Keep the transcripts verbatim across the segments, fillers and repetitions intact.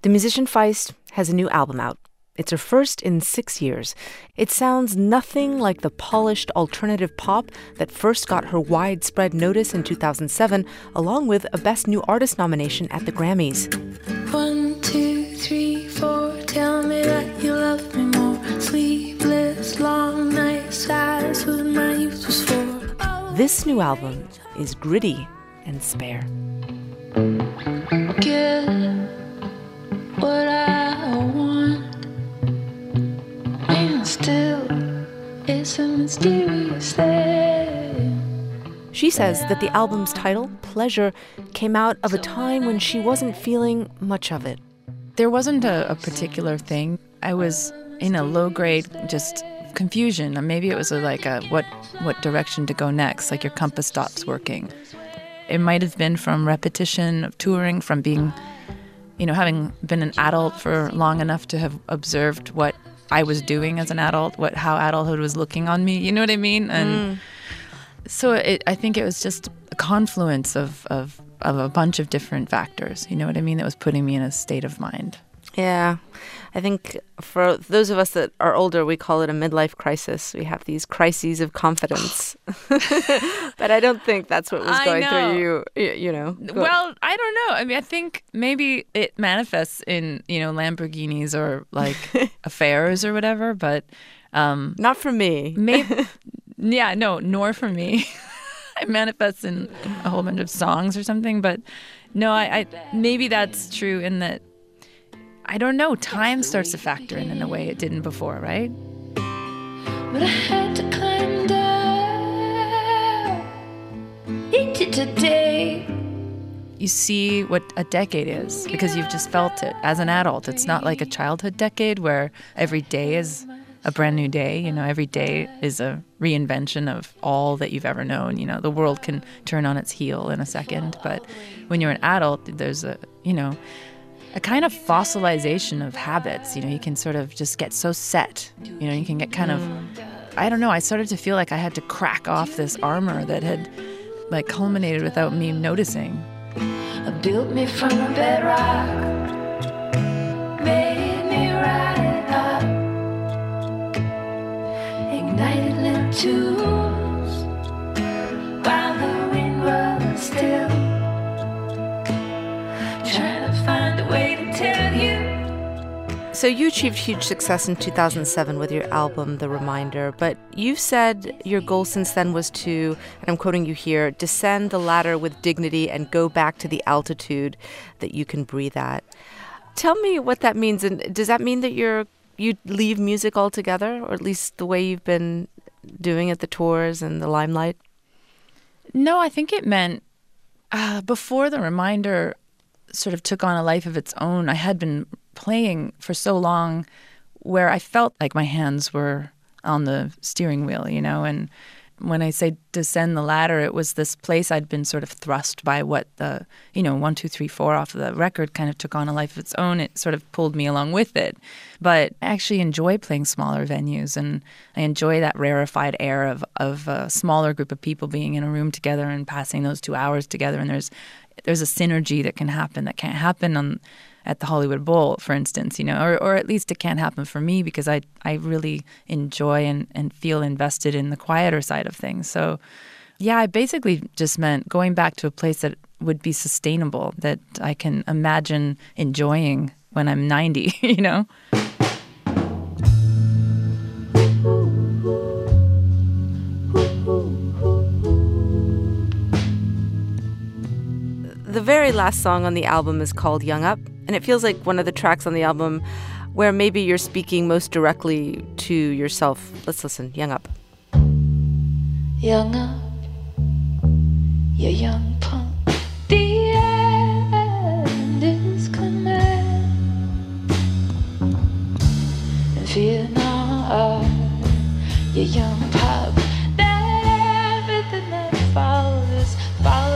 The musician Feist has a new album out. It's her first in six years. It sounds nothing like the polished alternative pop that first got her widespread notice in two thousand seven, along with a Best New Artist nomination at the Grammys. One, two, three, four, tell me that you love me more. Sleepless, long nights, that's what my youth was for. Oh. This new album is gritty and spare. Get what I want. Still, it's a mysterious thing. She says that the album's title, Pleasure, came out of a time when she wasn't feeling much of it. There wasn't a, a particular thing. I was in a low-grade just confusion. Maybe it was a, like a what what direction to go next, like your compass stops working. It might have been from repetition of touring, from being, you know, having been an adult for long enough to have observed what I was doing as an adult, what how adulthood was looking on me, you know what I mean? And mm. so it, I think it was just a confluence of, of, of a bunch of different factors, you know what I mean, that was putting me in a state of mind. Yeah. I think for those of us that are older, we call it a midlife crisis. We have these crises of confidence. But I don't think that's what was going through you, you know. Well, I don't know. I mean, I think maybe it manifests in, you know, Lamborghinis or like affairs or whatever, but... Um, Not for me. Maybe, yeah, no, nor for me. It manifests in a whole bunch of songs or something, but no, I, I maybe that's true in that I don't know, time starts to factor in in a way it didn't before, right? But I had to climb down into today. You see what a decade is because you've just felt it as an adult. It's not like a childhood decade where every day is a brand new day. You know, every day is a reinvention of all that you've ever known. You know, the world can turn on its heel in a second. But when you're an adult, there's a, you know, a kind of fossilization of habits. You know, you can sort of just get so set. You know, you can get kind of, I don't know, I started to feel like I had to crack off this armor that had, like, culminated without me noticing. I built me from a bedrock, made me right up, ignited little tools while the wind was still. Trying to find a way to tell you. So you achieved huge success in two thousand seven with your album, The Reminder, but you said your goal since then was to, and I'm quoting you here, descend the ladder with dignity and go back to the altitude that you can breathe at. Tell me what that means, and does that mean that you're you leave music altogether, or at least the way you've been doing it, the tours and the limelight? No, I think it meant uh, before The Reminder sort of took on a life of its own, I had been playing for so long where I felt like my hands were on the steering wheel, you know, and when I say descend the ladder, it was this place I'd been sort of thrust by what the, you know, one, two, three, four off of the record kind of took on a life of its own. It sort of pulled me along with it. But I actually enjoy playing smaller venues, and I enjoy that rarefied air of, of a smaller group of people being in a room together and passing those two hours together. And there's there's a synergy that can happen that can't happen on at the Hollywood Bowl, for instance, you know, or, or at least it can't happen for me because I I really enjoy and, and feel invested in the quieter side of things. So, yeah, I basically just meant going back to a place that would be sustainable, that I can imagine enjoying when I'm ninety, you know? The very last song on the album is called Young Up, and it feels like one of the tracks on the album where maybe you're speaking most directly to yourself. Let's listen. Young Up. Young up, you young punk. The end is coming, and fear not, you young pub. That everything that follows, follows.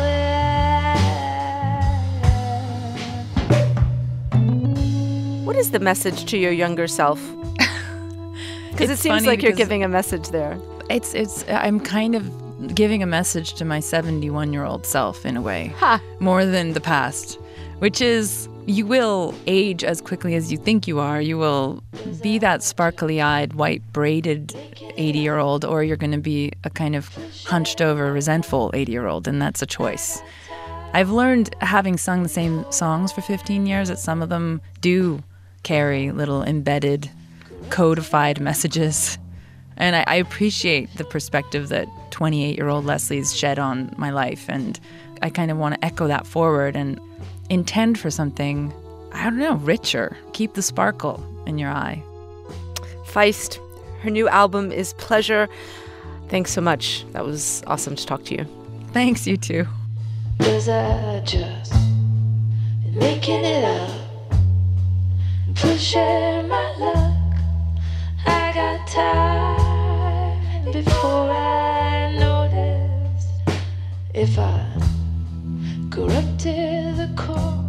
What is the message to your younger self? Because it seems like you're giving a message there. It's it's. I'm kind of giving a message to my seventy-one-year-old self in a way, ha. More than the past, which is you will age as quickly as you think you are. You will be that sparkly-eyed, white-braided eighty-year-old, or you're going to be a kind of hunched-over, resentful eighty-year-old, and that's a choice. I've learned, having sung the same songs for fifteen years, that some of them do carry little embedded, codified messages. And I, I appreciate the perspective that twenty-eight-year-old Leslie's shed on my life, and I kind of want to echo that forward and intend for something, I don't know, richer. Keep the sparkle in your eye. Feist, her new album is Pleasure. Thanks so much. That was awesome to talk to you. Thanks, you too. Was I just making it up, pushing my luck? I got tired before I noticed. If I corrupted the core,